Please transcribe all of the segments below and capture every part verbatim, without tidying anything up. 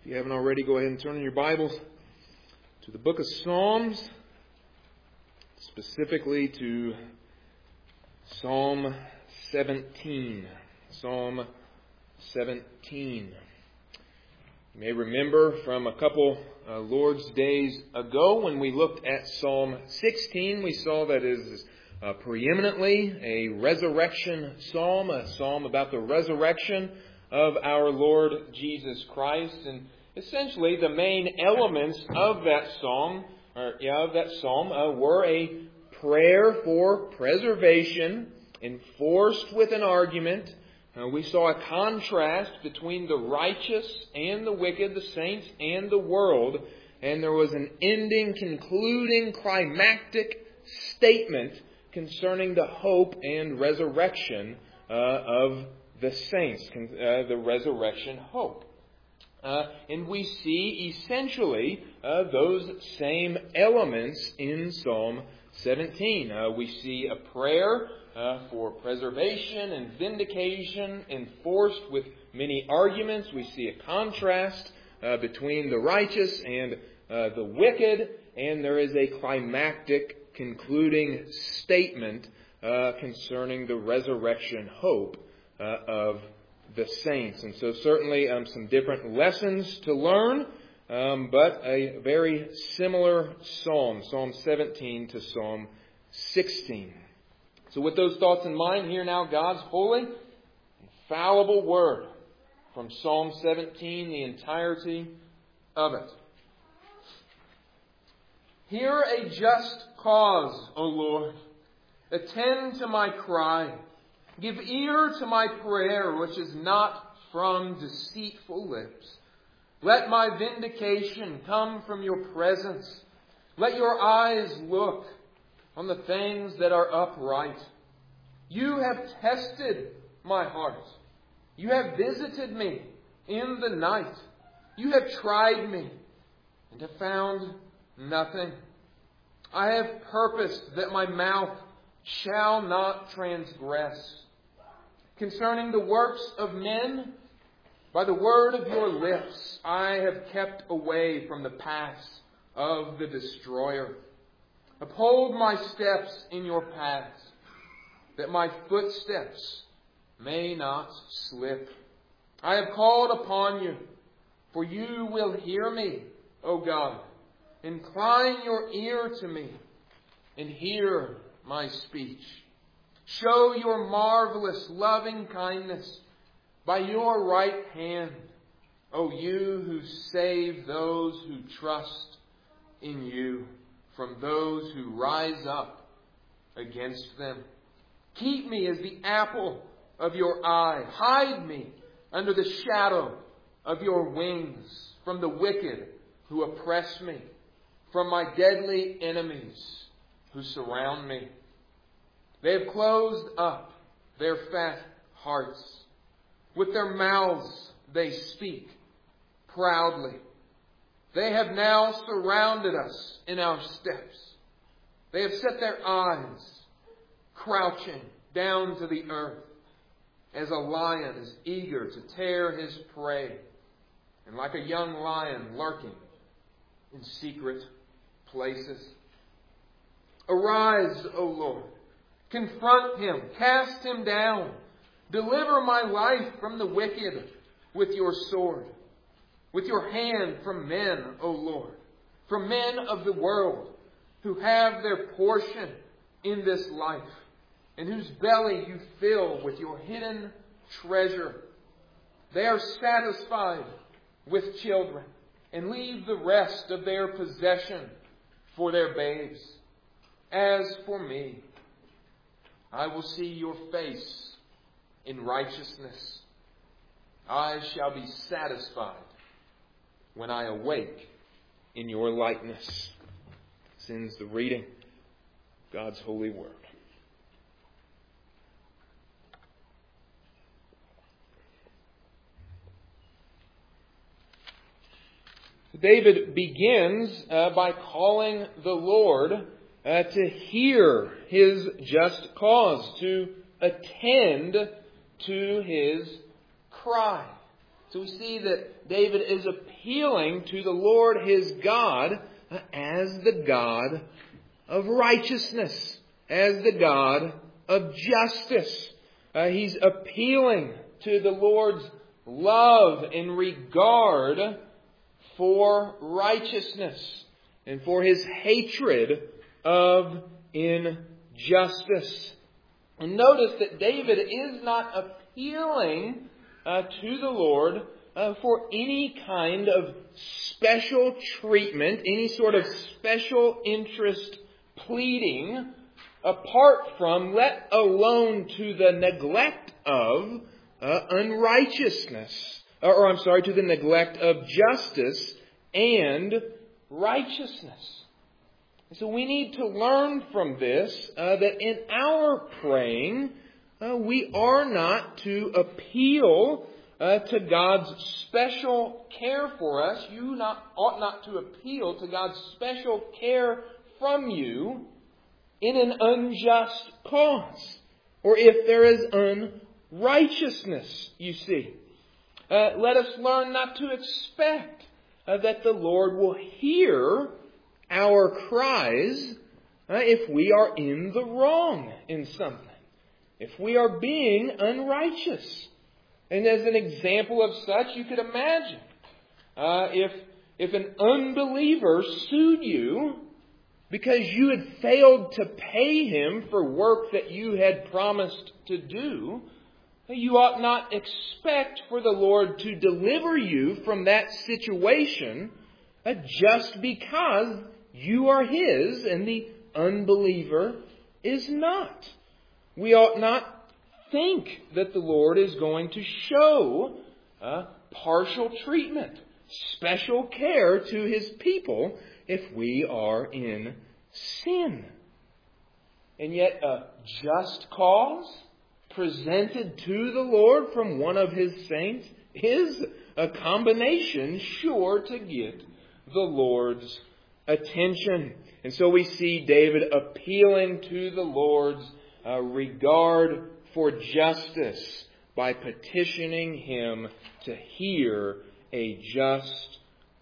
If you haven't already, go ahead and turn in your Bibles to the book of Psalms, specifically to Psalm seventeen. Psalm seventeen. You may remember from a couple uh, Lord's days ago when we looked at Psalm sixteen, we saw that it is uh, preeminently a resurrection psalm, a psalm about the resurrection of our Lord Jesus Christ. And essentially the main elements of that psalm, or, yeah, of that psalm uh, were a prayer for preservation enforced with an argument. Uh, we saw a contrast between the righteous and the wicked, the saints and the world. And there was an ending, concluding, climactic statement concerning the hope and resurrection uh, of the saints, uh, the resurrection hope. Uh, and we see essentially uh, those same elements in Psalm seventeen. Uh, we see a prayer uh, for preservation and vindication enforced with many arguments. We see a contrast uh, between the righteous and uh, the wicked. And there is a climactic concluding statement uh, concerning the resurrection hope uh, of the saints. And so certainly um, some different lessons to learn, um, but a very similar psalm, Psalm seventeen to Psalm sixteen. So with those thoughts in mind, hear now God's holy, infallible word from Psalm seventeen, the entirety of it. Hear a just cause, O Lord. Attend to my cry. Give ear to my prayer, which is not from deceitful lips. Let my vindication come from your presence. Let your eyes look on the things that are upright. You have tested my heart. You have visited me in the night. You have tried me and have found nothing. I have purposed that my mouth shall not transgress. Concerning the works of men, by the word of your lips, I have kept away from the paths of the destroyer. Uphold my steps in your paths, that my footsteps may not slip. I have called upon you, for you will hear me, O God. Incline your ear to me and hear my speech. Show your marvelous loving kindness by your right hand, O you who save those who trust in you from those who rise up against them. Keep me as the apple of your eye. Hide me under the shadow of your wings from the wicked who oppress me, from my deadly enemies who surround me. They have closed up their fat hearts. With their mouths they speak proudly. They have now surrounded us in our steps. They have set their eyes crouching down to the earth as a lion is eager to tear his prey, and like a young lion lurking in secret places. Arise, O Lord. Confront him. Cast him down. Deliver my life from the wicked with your sword. With your hand from men, O Lord. From men of the world who have their portion in this life, and whose belly you fill with your hidden treasure. They are satisfied with children and leave the rest of their possession for their babes. As for me, I will see your face in righteousness. I shall be satisfied when I awake in your likeness. This ends the reading of God's holy word. David begins uh, by calling the Lord uh, to hear his just cause, to attend to his cry. So we see that David is appealing to the Lord his God as the God of righteousness, as the God of justice. Uh, he's appealing to the Lord's love and regard for righteousness and for his hatred of injustice. And notice that David is not appealing uh, to the Lord uh, for any kind of special treatment, any sort of special interest pleading, apart from, let alone to the neglect of uh, unrighteousness, or, or I'm sorry, to the neglect of justice and righteousness. So we need to learn from this uh, that in our praying, uh, we are not to appeal uh, to God's special care for us. You not, ought not to appeal to God's special care from you in an unjust cause, or if there is unrighteousness, you see. Uh, let us learn not to expect uh, that the Lord will hear our cries uh, if we are in the wrong in something, if we are being unrighteous. And as an example of such, you could imagine uh, if if an unbeliever sued you because you had failed to pay him for work that you had promised to do, you ought not expect for the Lord to deliver you from that situation uh, just because you are His and the unbeliever is not. We ought not think that the Lord is going to show uh, partial treatment, special care to His people if we are in sin. And yet a just cause presented to the Lord from one of His saints is a combination sure to get the Lord's attention. And so we see David appealing to the Lord's uh, regard for justice by petitioning Him to hear a just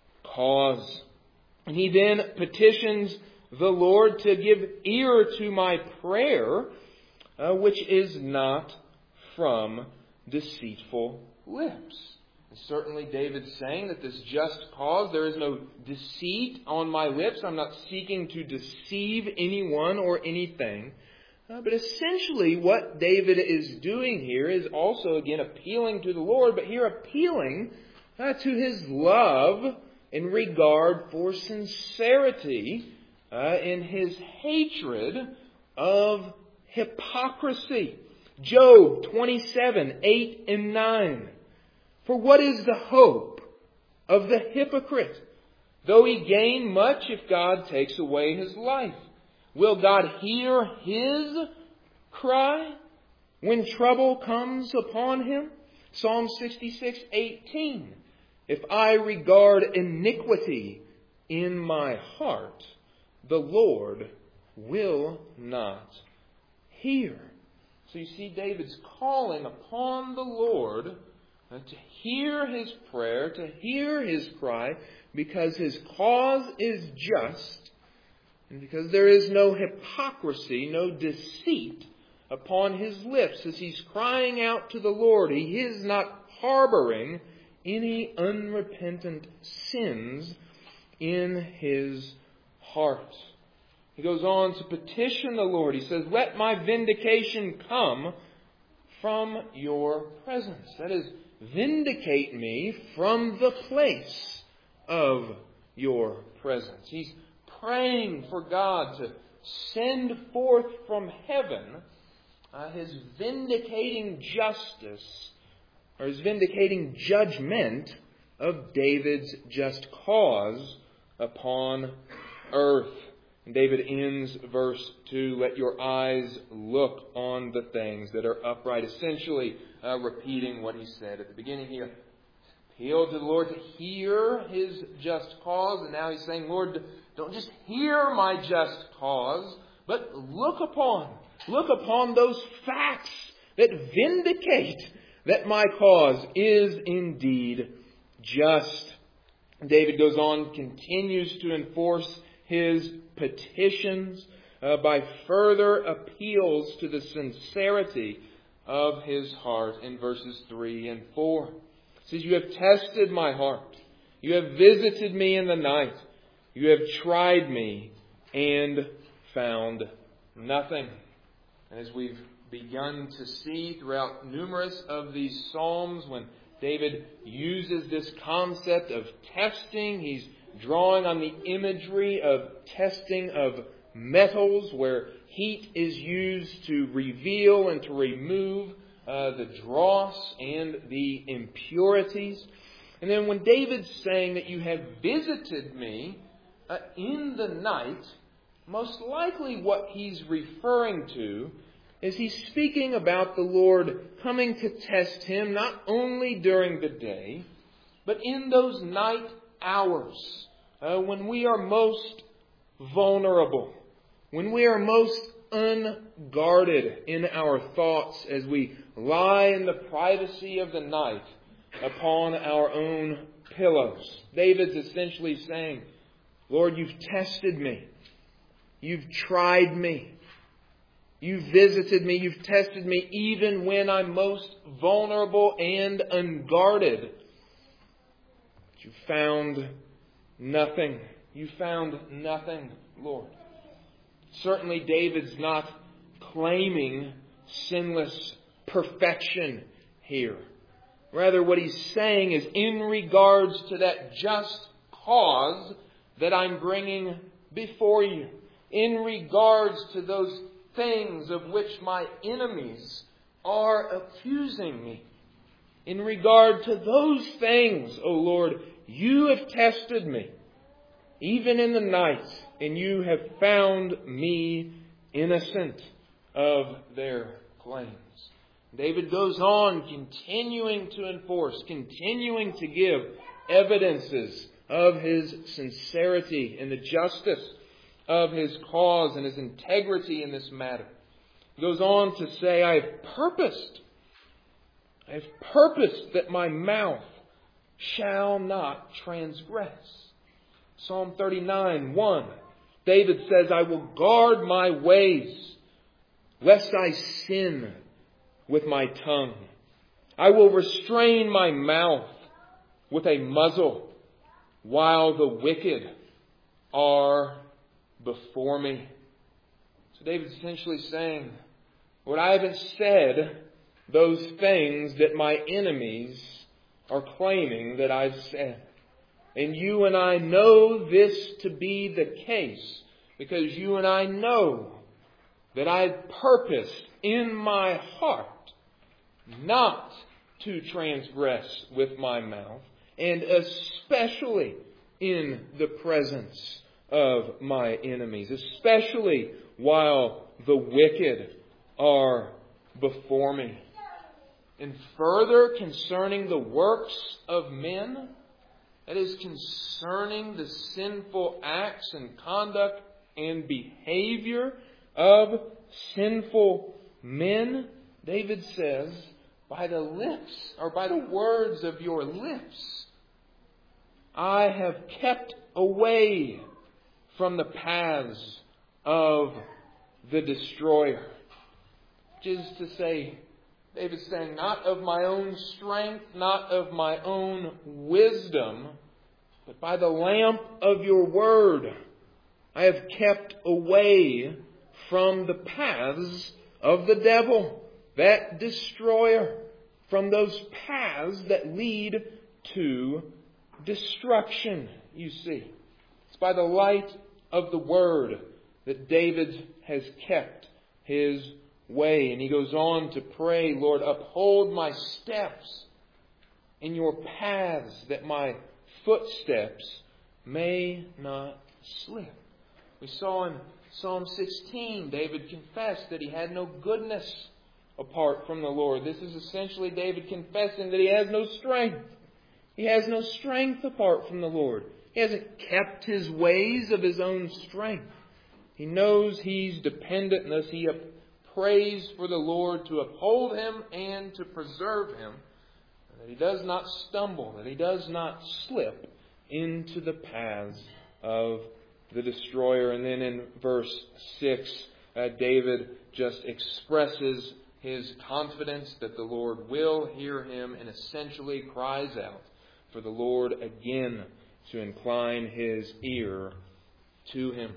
cause. And he then petitions the Lord to give ear to my prayer, uh, which is not from deceitful lips. And certainly David's saying that this just cause, there is no deceit on my lips. I'm not seeking to deceive anyone or anything. Uh, but essentially what David is doing here is also again appealing to the Lord, but here appealing uh, to His love in regard for sincerity uh, in His hatred of hypocrisy. Job twenty-seven, eight and nine. For what is the hope of the hypocrite? Though he gain much if God takes away his life, will God hear his cry when trouble comes upon him? Psalm sixty-six, eighteen. If I regard iniquity in my heart, the Lord will not hear. So you see David's calling upon the Lord uh, to hear his prayer, to hear his cry, because his cause is just, and because there is no hypocrisy, no deceit upon his lips as he's crying out to the Lord. He is not harboring any unrepentant sins in his heart. He goes on to petition the Lord. He says, let my vindication come from your presence. That is, vindicate me from the place of your presence. He's praying for God to send forth from heaven uh, His vindicating justice, or His vindicating judgment of David's just cause upon earth. And David ends verse two, let your eyes look on the things that are upright. Essentially uh, repeating what he said at the beginning. He appealed to the Lord to hear his just cause. And now he's saying, Lord, don't just hear my just cause, but look upon, look upon those facts that vindicate that my cause is indeed just. David goes on, continues to enforce his petitions uh, by further appeals to the sincerity of his heart in verses three and four. It says, you have tested my heart. You have visited me in the night. You have tried me and found nothing. And as we've begun to see throughout numerous of these Psalms, when David uses this concept of testing, he's drawing on the imagery of testing of metals, where heat is used to reveal and to remove uh, the dross and the impurities. And then when David's saying that you have visited me uh, in the night, most likely what he's referring to is he's speaking about the Lord coming to test him not only during the day, but in those night hours uh, when we are most vulnerable, when we are most unguarded in our thoughts as we lie in the privacy of the night upon our own pillows. David's essentially saying, Lord, you've tested me. You've tried me. You've visited me. You've tested me even when I'm most vulnerable and unguarded. But you found nothing. You found nothing, Lord. Certainly David's not claiming sinless perfection here. Rather, what he's saying is in regards to that just cause that I'm bringing before you, in regards to those things of which my enemies are accusing me, in regard to those things, O Lord, you have tested me, even in the night, and you have found me innocent of their claims. David goes on, continuing to enforce, continuing to give evidences of his sincerity and the justice of his cause and his integrity in this matter. He goes on to say, I have purposed, I have purposed that my mouth shall not transgress. Psalm thirty-nine, one. David says, I will guard my ways, lest I sin with my tongue. I will restrain my mouth with a muzzle while the wicked are before me. So David's essentially saying, Lord, I haven't said those things that my enemies are claiming that I've said. And you and I know this to be the case because you and I know that I've purposed in my heart not to transgress with my mouth, and especially in the presence of my enemies, especially while the wicked are before me. And further, concerning the works of men, that is, concerning the sinful acts and conduct and behavior of sinful men, David says, by the lips, or by the words of your lips, I have kept away from the paths of the destroyer. Which is to say, David's saying, not of my own strength, not of my own wisdom, but by the lamp of your word, I have kept away from the paths of the devil, that destroyer, from those paths that lead to destruction, you see. It's by the light of the word that David has kept his way. And he goes on to pray, Lord, uphold my steps in your paths, that my footsteps may not slip. We saw in Psalm sixteen, David confessed that he had no goodness apart from the Lord. This is essentially David confessing that he has no strength. He has no strength apart from the Lord. He hasn't kept his ways of his own strength. He knows he's dependent, and thus he prays for the Lord to uphold him and to preserve him, that he does not stumble, that he does not slip into the paths of the destroyer. And then in verse six, uh, David just expresses his confidence that the Lord will hear him and essentially cries out for the Lord again to incline his ear to him.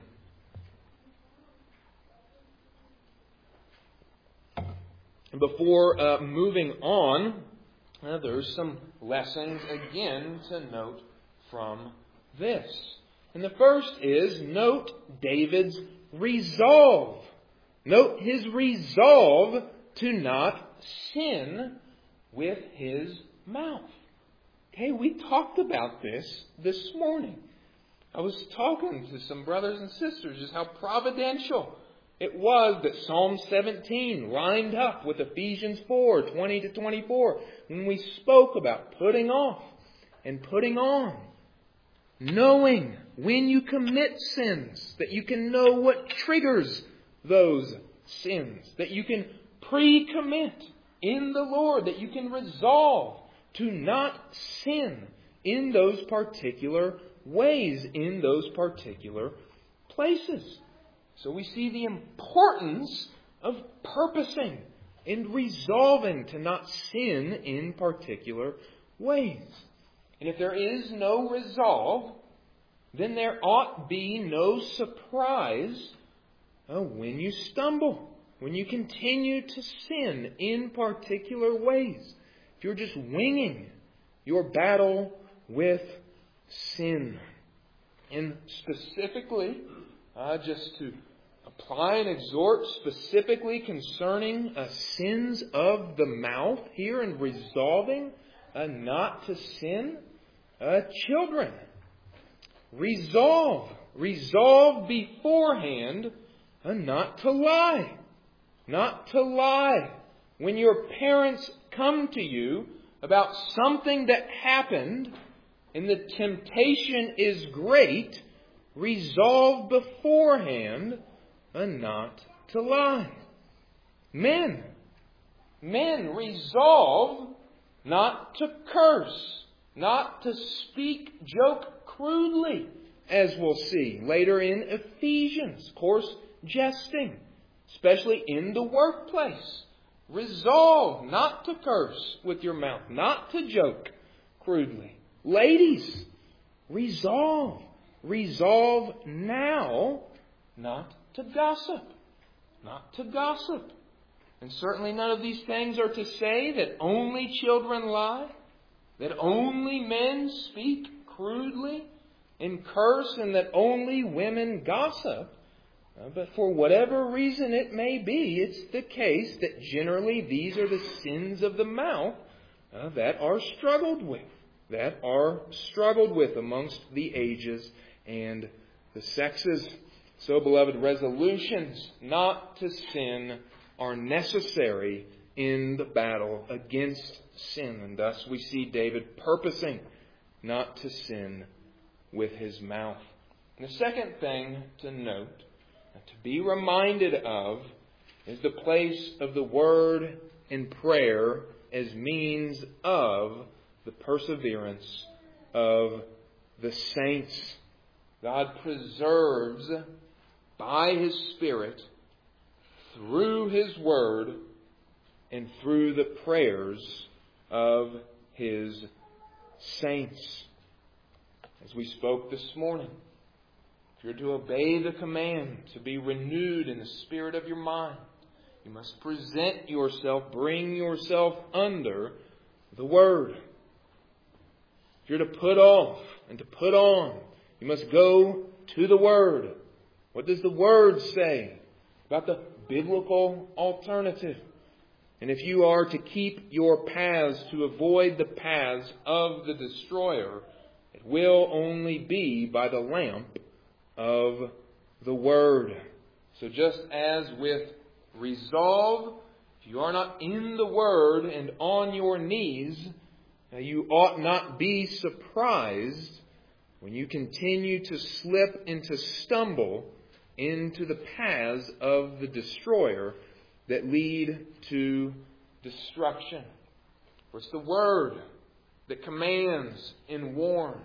Before uh, moving on, uh, there's some lessons again to note from this. And the first is, note David's resolve. Note his resolve to not sin with his mouth. Okay, we talked about this this morning. I was talking to some brothers and sisters just how providential it was that Psalm seventeen lined up with Ephesians four, twenty to twenty-four, when we spoke about putting off and putting on. Knowing when you commit sins, that you can know what triggers those sins, that you can pre-commit in the Lord, that you can resolve to not sin in those particular ways, in those particular places. So we see the importance of purposing and resolving to not sin in particular ways. And if there is no resolve, then there ought be no surprise uh, when you stumble, when you continue to sin in particular ways. If you're just winging your battle with sin. And specifically, uh, just to apply and exhort specifically concerning uh, sins of the mouth here and resolving uh, not to sin, uh, children, resolve, resolve beforehand uh, not to lie, not to lie. When your parents come to you about something that happened and the temptation is great, resolve beforehand uh, not to lie. Men, men, resolve not to curse, not to speak joke crudely, as we'll see later in Ephesians. Of course, jesting, especially in the workplace. Resolve not to curse with your mouth, not to joke crudely. Ladies, resolve, resolve now not to gossip, not to gossip. And certainly none of these things are to say that only children lie, that only men speak crudely and curse, and that only women gossip. Uh, but for whatever reason it may be, it's the case that generally these are the sins of the mouth uh, that are struggled with, that are struggled with amongst the ages and the sexes. So, beloved, resolutions not to sin are necessary in the battle against sin. And thus we see David purposing not to sin with his mouth. And the second thing to note, to be reminded of, is the place of the word and prayer as means of the perseverance of the saints. God preserves by His Spirit, through His Word, and through the prayers of His saints. As we spoke this morning, if you're to obey the command to be renewed in the spirit of your mind, you must present yourself, bring yourself under the Word. If you're to put off and to put on, you must go to the Word. What does the Word say about the biblical alternative? And if you are to keep your paths to avoid the paths of the destroyer, it will only be by the lamp of the Word. So just as with resolve, if you are not in the Word and on your knees, you ought not be surprised when you continue to slip and to stumble into the paths of the destroyer that lead to destruction. For it's the Word that commands and warns.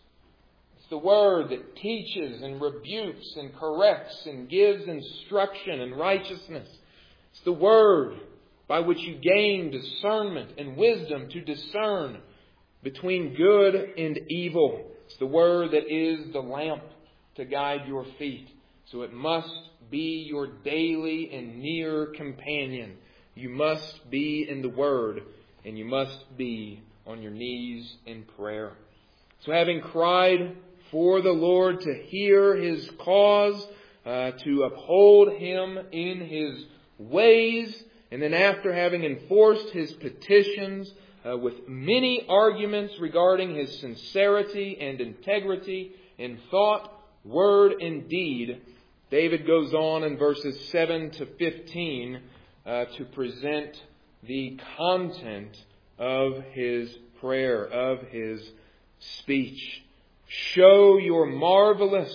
It's the Word that teaches and rebukes and corrects and gives instruction and righteousness. It's the Word by which you gain discernment and wisdom to discern between good and evil. It's the Word that is the lamp to guide your feet. So it must be your daily and near companion. You must be in the Word, and you must be on your knees in prayer. So having cried for the Lord to hear His cause, uh, to uphold Him in His ways, and then after having enforced His petitions uh, with many arguments regarding His sincerity and integrity in thought, word, and deed, David goes on in verses seven to fifteen uh, to present the content of his prayer, of his speech. Show your marvelous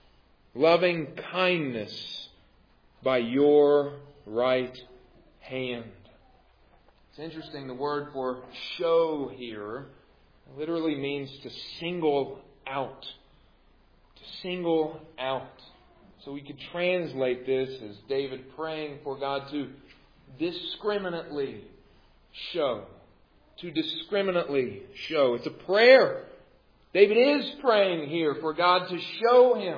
loving kindness by your right hand. It's interesting, the word for show here literally means to single out. To single out. So we could translate this as David praying for God to discriminately show. To discriminately show. It's a prayer. David is praying here for God to show him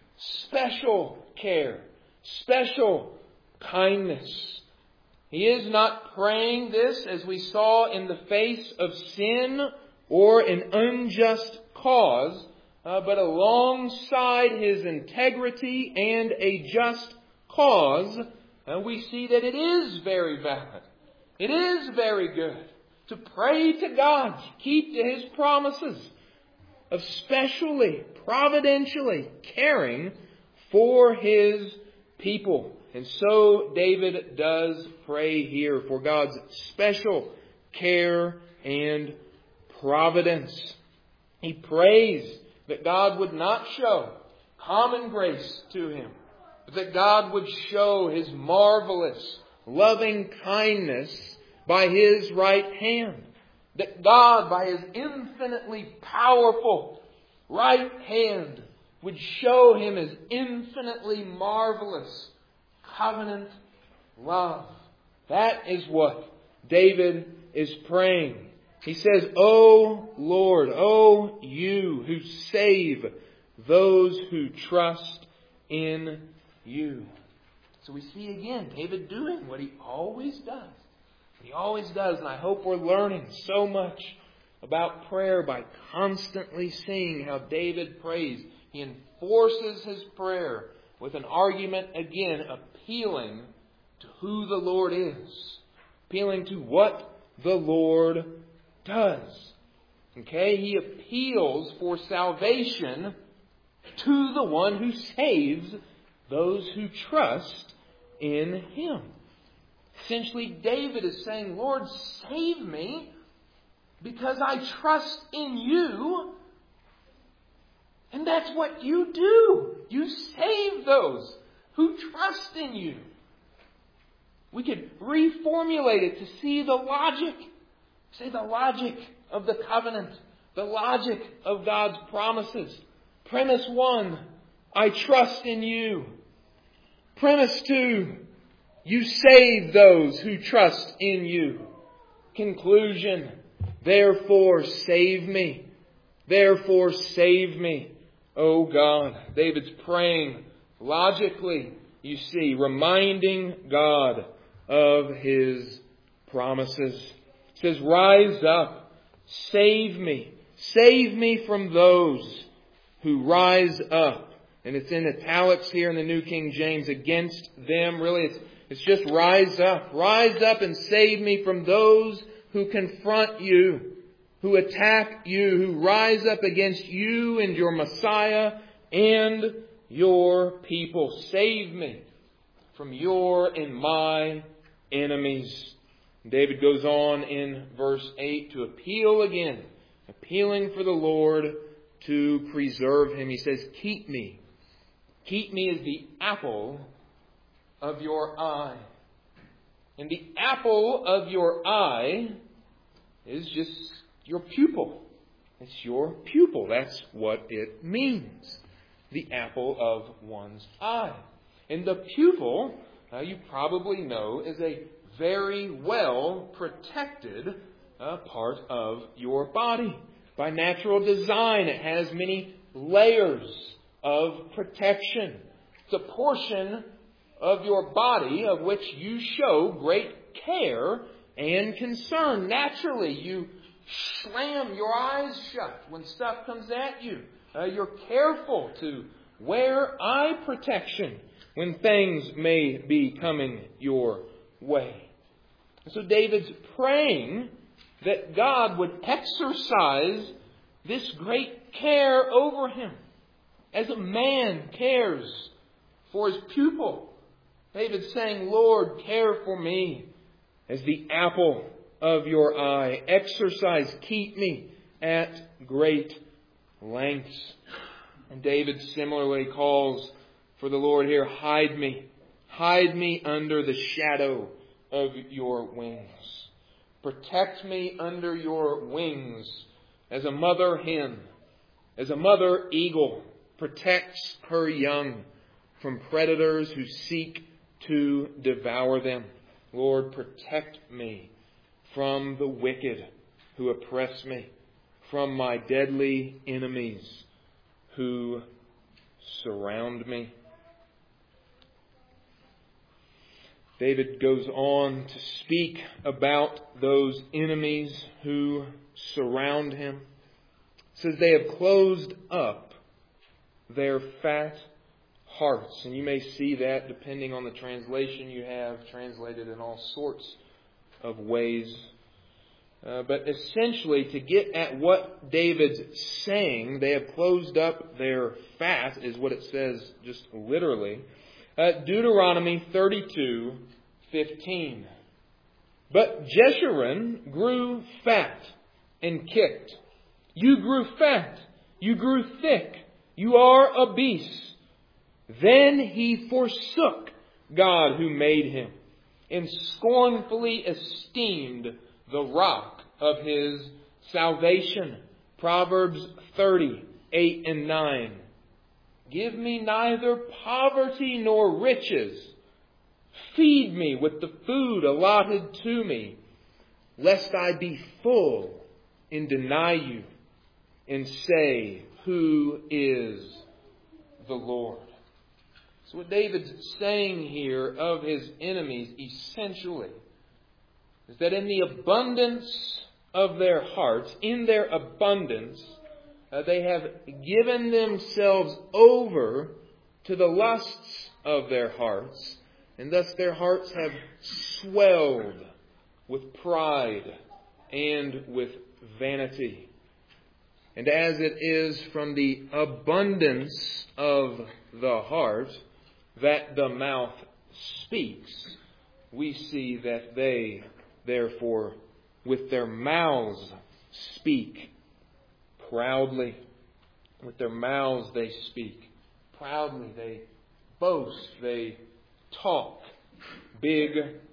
special care, special kindness. He is not praying this, as we saw, in the face of sin or an unjust cause, Uh, but alongside his integrity and a just cause, uh, we see that it is very valid. It is very good to pray to God, to keep to His promises of specially, providentially caring for His people. And so David does pray here for God's special care and providence. He prays that God would not show common grace to him, but that God would show His marvelous, loving kindness by His right hand. That God, by His infinitely powerful right hand, would show him His infinitely marvelous covenant love. That is what David is praying. He says, O Lord, O You who save those who trust in You. So we see again David doing what he always does. He always does, and I hope we're learning so much about prayer by constantly seeing how David prays. He enforces his prayer with an argument, again, appealing to who the Lord is. Appealing to what the Lord does. Okay? He appeals for salvation to the one who saves those who trust in Him. Essentially, David is saying, Lord, save me because I trust in You. And that's what You do. You save those who trust in You. We could reformulate it to see the logic. Say the logic of the covenant. The logic of God's promises. Premise one, I trust in You. Premise two, You save those who trust in You. Conclusion, therefore save me. Therefore save me, O God. David's praying logically, you see, reminding God of His promises. It says, rise up, save me. Save me from those who rise up. And it's in italics here in the New King James, against them. Really, it's, it's just rise up. Rise up and save me from those who confront You, who attack You, who rise up against You and Your Messiah and Your people. Save me from Your and my enemies. David goes on in verse eight to appeal again, appealing for the Lord to preserve him. He says, keep me. Keep me as the apple of Your eye. And the apple of your eye is just your pupil. It's your pupil. That's what it means. The apple of one's eye. And the pupil, uh, you probably know, is a very well protected uh, part of your body. By natural design, it has many layers of protection. It's a portion of your body of which you show great care and concern. Naturally, you slam your eyes shut when stuff comes at you. Uh, you're careful to wear eye protection when things may be coming your way. So David's praying that God would exercise this great care over him as a man cares for his pupil. David's saying, Lord, care for me as the apple of your eye. Exercise, keep me at great lengths. And David similarly calls for the Lord here, hide me. Hide me under the shadow of your wings. Protect me under your wings as a mother hen, as a mother eagle protects her young from predators who seek to devour them. Lord, protect me from the wicked who oppress me, from my deadly enemies who surround me. David goes on to speak about those enemies who surround him. He says they have closed up their fat hearts. And you may see that depending on the translation you have, translated in all sorts of ways. Uh, but essentially, to get at what David's saying, they have closed up their fat, is what it says just literally. Uh, Deuteronomy thirty-two fifteen. But Jeshurun grew fat and kicked. You grew fat. You grew thick. You are a beast. Then he forsook God who made him and scornfully esteemed the rock of his salvation. Proverbs thirty, eight and nine. Give me neither poverty nor riches. Feed me with the food allotted to me, lest I be full and deny you and say, who is the Lord? So what David's saying here of his enemies essentially is that in the abundance of their hearts, in their abundance, uh, they have given themselves over to the lusts of their hearts, and thus their hearts have swelled with pride and with vanity. And as it is from the abundance of the heart that the mouth speaks, we see that they, therefore, with their mouths speak proudly. With their mouths they speak proudly. They boast. They talk. Big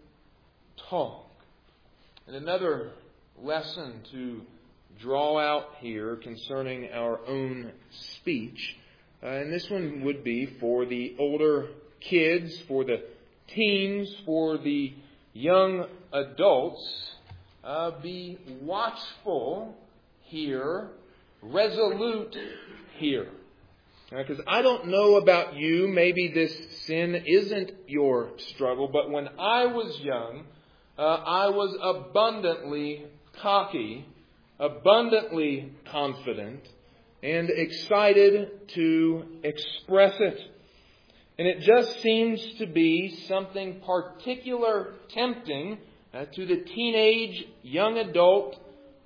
talk. And another lesson to draw out here concerning our own speech, uh, and this one would be for the older kids, for the teens, for the young adults. Uh, be watchful here, resolute here. Because uh, I don't know about you, maybe this sin isn't your struggle, but when I was young, uh, I was abundantly cocky, abundantly confident, and excited to express it. And it just seems to be something particular tempting uh, to the teenage, young adult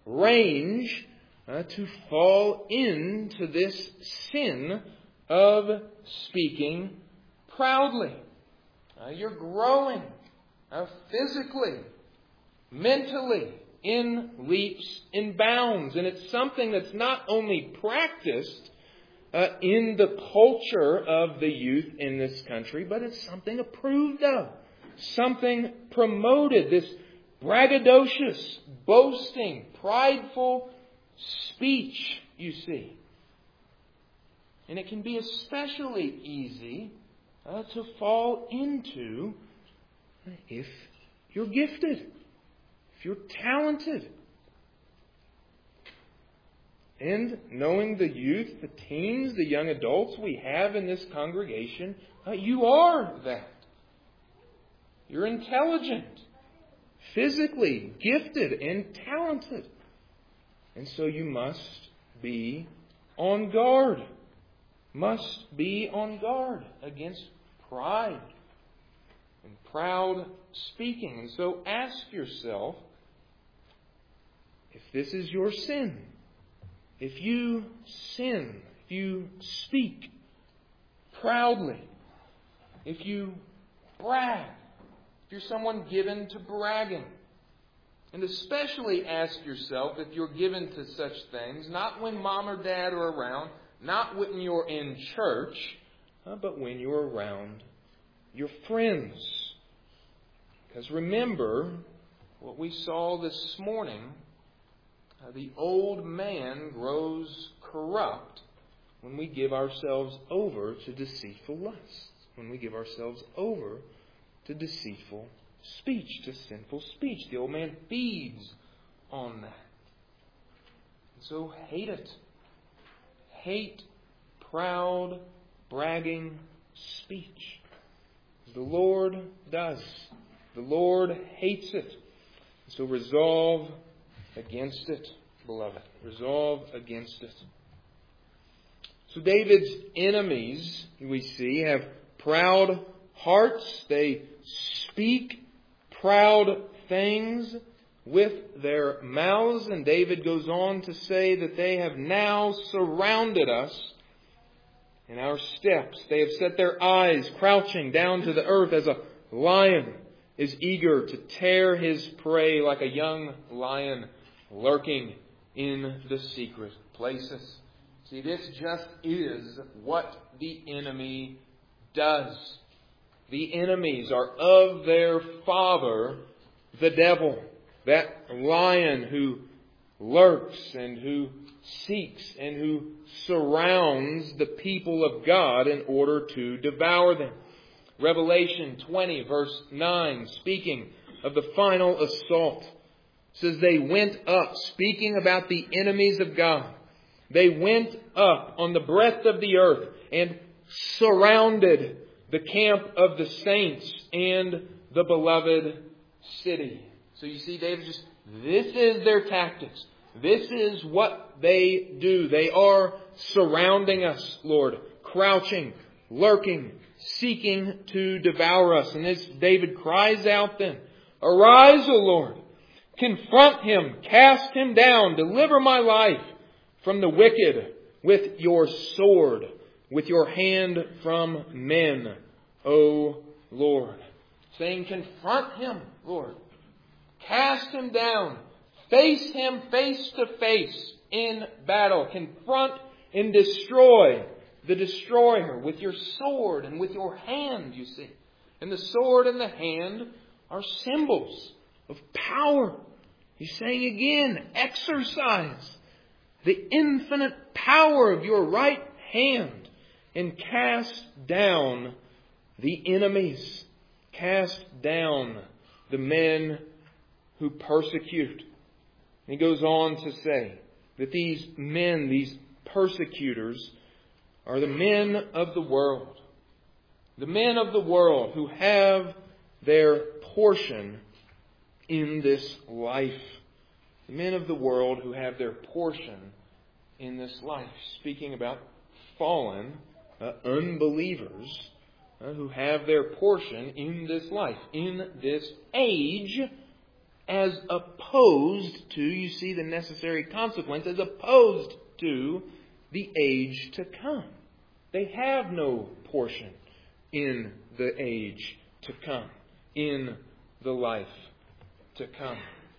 range uh, to fall into this sin of speaking proudly. Uh, you're growing uh, physically, mentally, in leaps and bounds. And it's something that's not only practiced uh, in the culture of the youth in this country, but it's something approved of. something promoted, this braggadocious, boasting, prideful speech, you see. And it can be especially easy uh, to fall into if you're gifted, if you're talented. And knowing the youth, the teens, the young adults we have in this congregation, uh, you are that. You're intelligent, physically gifted and talented. And so you must be on guard. Must be on guard against pride and proud speaking. And so ask yourself, if this is your sin, if you sin, if you speak proudly, if you brag, if you're someone given to bragging, and especially ask yourself if you're given to such things, not when mom or dad are around, not when you're in church, uh, but when you're around your friends. Because remember what we saw this morning, uh, the old man grows corrupt when we give ourselves over to deceitful lusts, when we give ourselves over to deceitful speech, to sinful speech. The old man feeds on that. So hate it. Hate proud, bragging speech. The Lord does. The Lord hates it. So resolve against it, beloved. Resolve against it. So David's enemies, we see, have proud hearts. They speak proud things with their mouths. And David goes on to say that they have now surrounded us in our steps. They have set their eyes crouching down to the earth as a lion is eager to tear his prey, like a young lion lurking in the secret places. See, this just is what the enemy does. The enemies are of their father, the devil, that lion who lurks and who seeks and who surrounds the people of God in order to devour them. Revelation twenty, verse nine, speaking of the final assault, says they went up, speaking about the enemies of God. They went up on the breadth of the earth and surrounded the camp of the saints and the beloved city. So you see, David just, this is their tactics. This is what they do. They are surrounding us, Lord, crouching, lurking, seeking to devour us. And as David cries out then, arise, O Lord, confront him, cast him down, deliver my life from the wicked with your sword, with your hand from men, O Lord. Saying, confront him, Lord. Cast him down. Face him face to face in battle. Confront and destroy the destroyer with your sword and with your hand, you see. And the sword and the hand are symbols of power. He's saying again, exercise the infinite power of your right hand and cast down the enemies. Cast down the men who persecute. And he goes on to say that these men, these persecutors, are the men of the world. The men of the world who have their portion in this life. The men of the world who have their portion in this life. Speaking about fallen uh, unbelievers uh, who have their portion in this life, in this age, as opposed to, you see the necessary consequence, as opposed to the age to come. They have no portion in the age to come, in the life to come.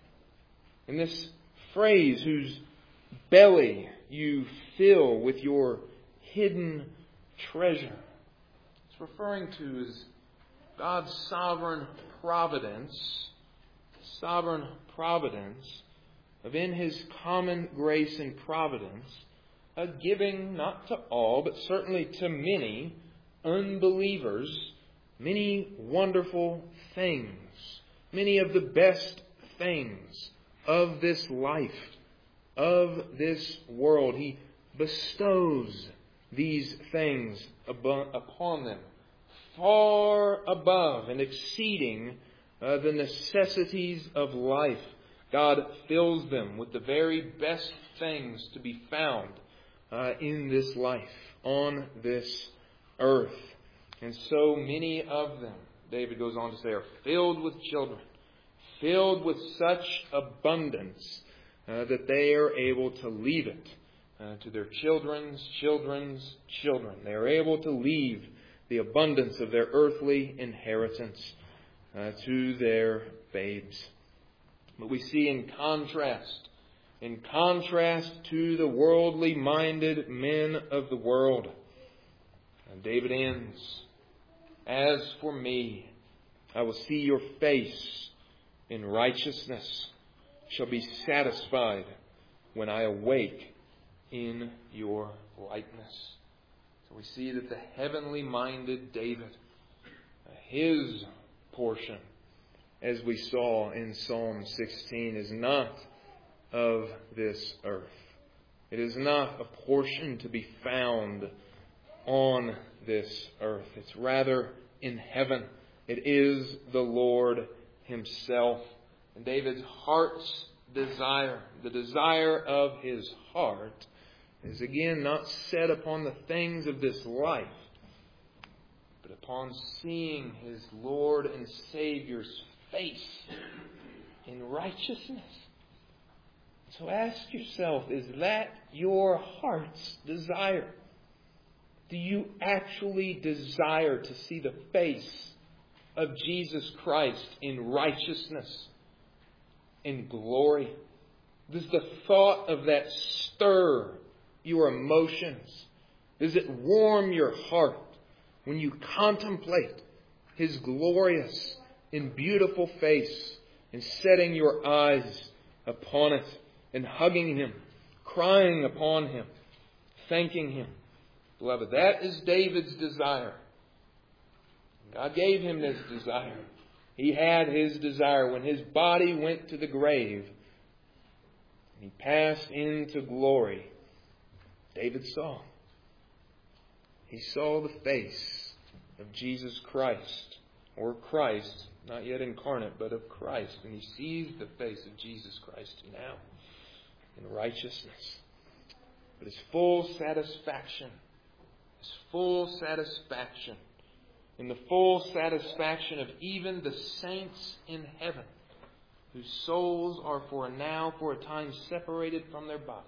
And this phrase, whose belly you fill with your hidden treasure, it's referring to his God's sovereign providence, sovereign providence of in His common grace and providence, uh, giving not to all, but certainly to many unbelievers, many wonderful things, many of the best things of this life, of this world. He bestows these things upon them, far above and exceeding uh, the necessities of life. God fills them with the very best things to be found uh, in this life, on this earth. And so many of them, David goes on to say, are filled with children, filled with such abundance uh, that they are able to leave it uh, to their children's children's children. They are able to leave the abundance of their earthly inheritance uh, to their babes. But we see in contrast, in contrast to the worldly minded men of the world, and David ends, "As for me, I will see your face in righteousness, shall be satisfied when I awake in your likeness." So we see that the heavenly minded David, his portion, as we saw in Psalm sixteen, is not of this earth. It is not a portion to be found on this earth. It's rather in heaven. It is the Lord Himself. And David's heart's desire, the desire of his heart, is again not set upon the things of this life, but upon seeing his Lord and Savior's face in righteousness. So ask yourself, is that your heart's desire? Do you actually desire to see the face of Jesus Christ in righteousness, in glory? Does the thought of that stir your emotions? Does it warm your heart when you contemplate His glorious and beautiful face and setting your eyes upon it and hugging Him, crying upon Him, thanking Him? Beloved, that is David's desire. God gave him this desire. He had his desire when his body went to the grave and he passed into glory. David saw. He saw the face of Jesus Christ, or Christ, not yet incarnate, but of Christ. And he sees the face of Jesus Christ now in righteousness. But his full satisfaction, his full satisfaction, in the full satisfaction of even the saints in heaven, whose souls are for now, for a time, separated from their bodies.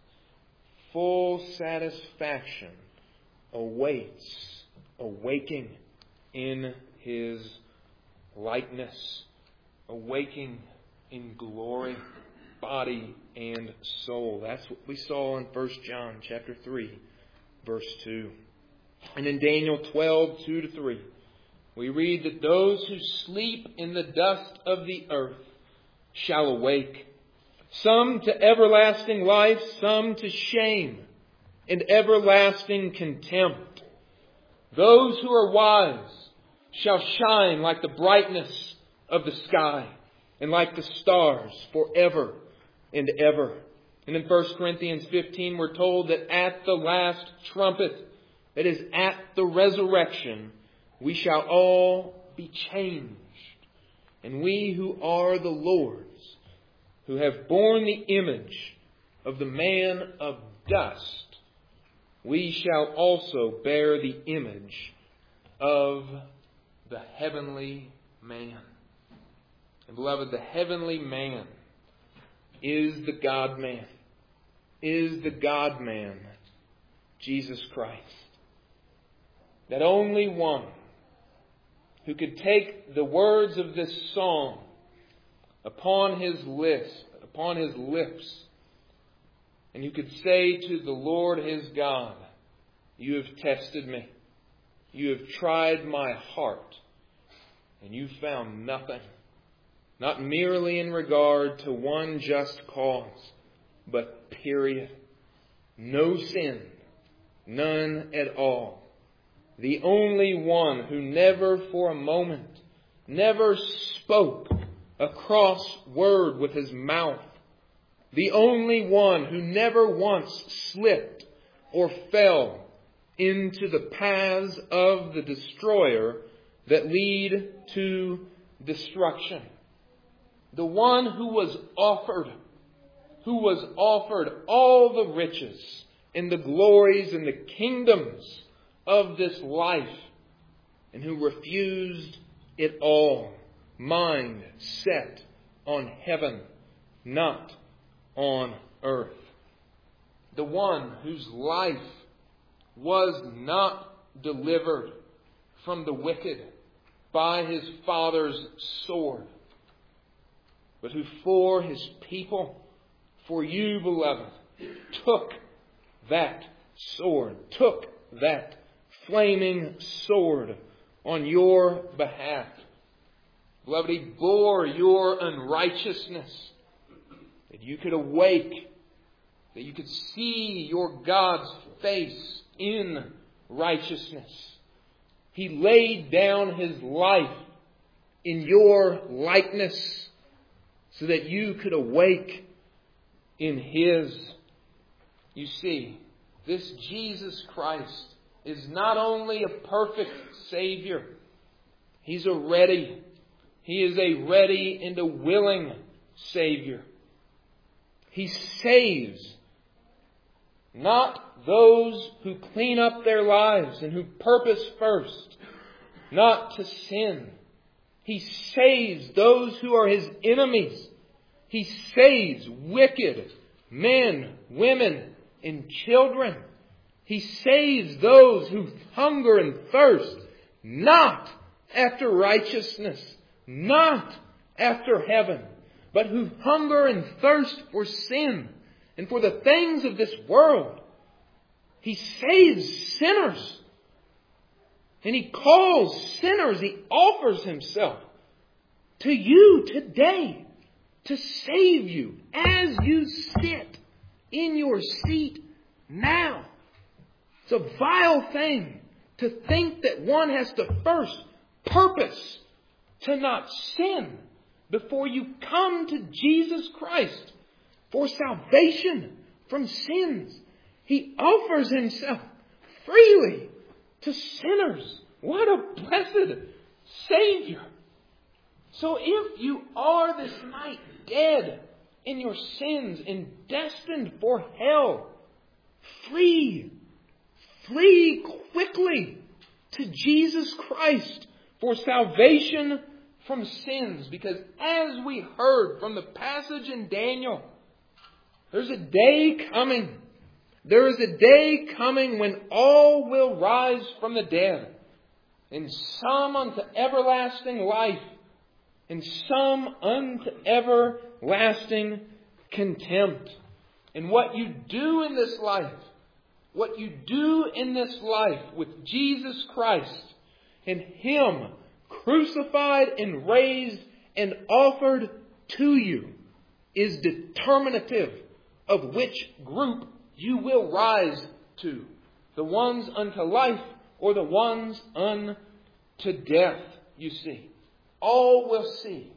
Full satisfaction awaits, awaking in His likeness, awaking in glory, body and soul. That's what we saw in First John chapter three, verse two. And in Daniel twelve, two to three, we read that those who sleep in the dust of the earth shall awake, some to everlasting life, some to shame and everlasting contempt. Those who are wise shall shine like the brightness of the sky and like the stars forever and ever. And in First Corinthians fifteen, we're told that at the last trumpet, that is, at the resurrection, we shall all be changed. And we who are the Lord's, who have borne the image of the man of dust, we shall also bear the image of the heavenly man. And beloved, the heavenly man is the God-man, is the God-man, Jesus Christ. That only one who could take the words of this song upon his lips, upon his lips, and who could say to the Lord his God, "You have tested me. You have tried my heart. And you found nothing. Not merely in regard to one just cause, but period. No sin. None at all. The only one who never for a moment, never spoke a cross word with his mouth. The only one who never once slipped or fell into the paths of the destroyer that lead to destruction. The one who was offered, who was offered all the riches and the glories and the kingdoms of this life, and who refused it all, mind set on heaven, not on earth. The one whose life was not delivered from the wicked by his Father's sword, but who for his people, for you, beloved, took that sword, took that flaming sword on your behalf. Beloved, he bore your unrighteousness, that you could awake, that you could see your God's face in righteousness. He laid down his life in your likeness so that you could awake in his. You see, this Jesus Christ is not only a perfect Savior, he's a ready, he is a ready and a willing Savior. He saves not those who clean up their lives and who purpose first not to sin. He saves those who are his enemies. He saves wicked men, women, and children. He saves those who hunger and thirst not after righteousness, not after heaven, but who hunger and thirst for sin and for the things of this world. He saves sinners. And he calls sinners, he offers himself to you today to save you as you sit in your seat now. It's a vile thing to think that one has to first purpose to not sin before you come to Jesus Christ for salvation from sins. He offers himself freely to sinners. What a blessed Savior. So if you are this night dead in your sins and destined for hell, flee, flee quickly to Jesus Christ for salvation from sins. Because as we heard from the passage in Daniel, there's a day coming. There is a day coming when all will rise from the dead, and some unto everlasting life, and some unto everlasting contempt. And what you do in this life, what you do in this life with Jesus Christ and him crucified and raised and offered to you is determinative of which group you will rise to. The ones unto life or the ones unto death, you see. All will see.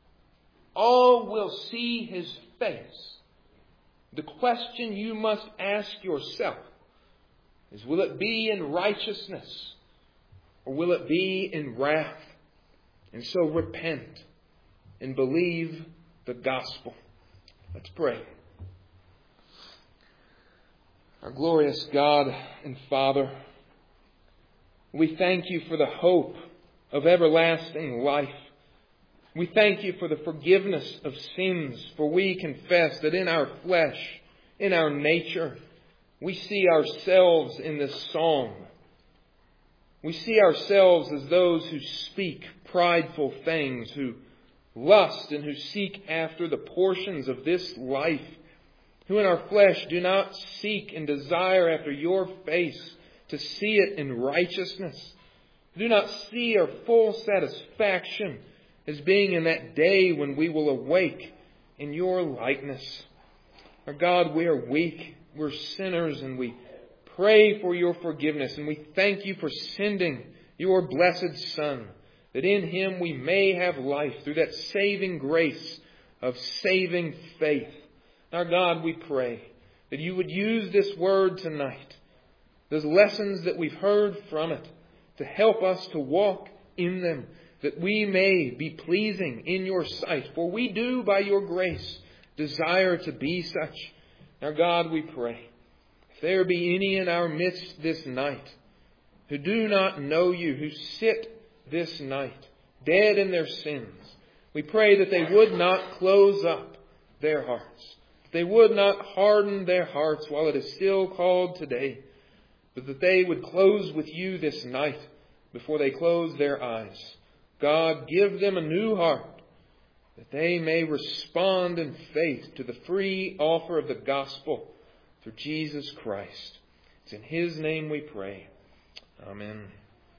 All will see his face. The question you must ask yourself is, will it be in righteousness or will it be in wrath? And so repent and believe the gospel. Let's pray. Our glorious God and Father, we thank you for the hope of everlasting life. We thank you for the forgiveness of sins, for we confess that in our flesh, in our nature, we see ourselves in this psalm. We see ourselves as those who speak prideful things, who lust and who seek after the portions of this life, who in our flesh do not seek and desire after your face to see it in righteousness. Do not see our full satisfaction as being in that day when we will awake in your likeness. Our God, we are weak, we're sinners, and we pray for your forgiveness, and we thank you for sending your blessed Son, that in him we may have life through that saving grace of saving faith. Our God, we pray that you would use this word tonight, those lessons that we've heard from it, to help us to walk in them, that we may be pleasing in your sight. For we do, by your grace, desire to be such. Our God, we pray, if there be any in our midst this night who do not know you, who sit this night dead in their sins, we pray that they would not close up their hearts. They would not harden their hearts while it is still called today, but that they would close with you this night before they close their eyes. God, give them a new heart, that they may respond in faith to the free offer of the gospel through Jesus Christ. It's in his name we pray. Amen.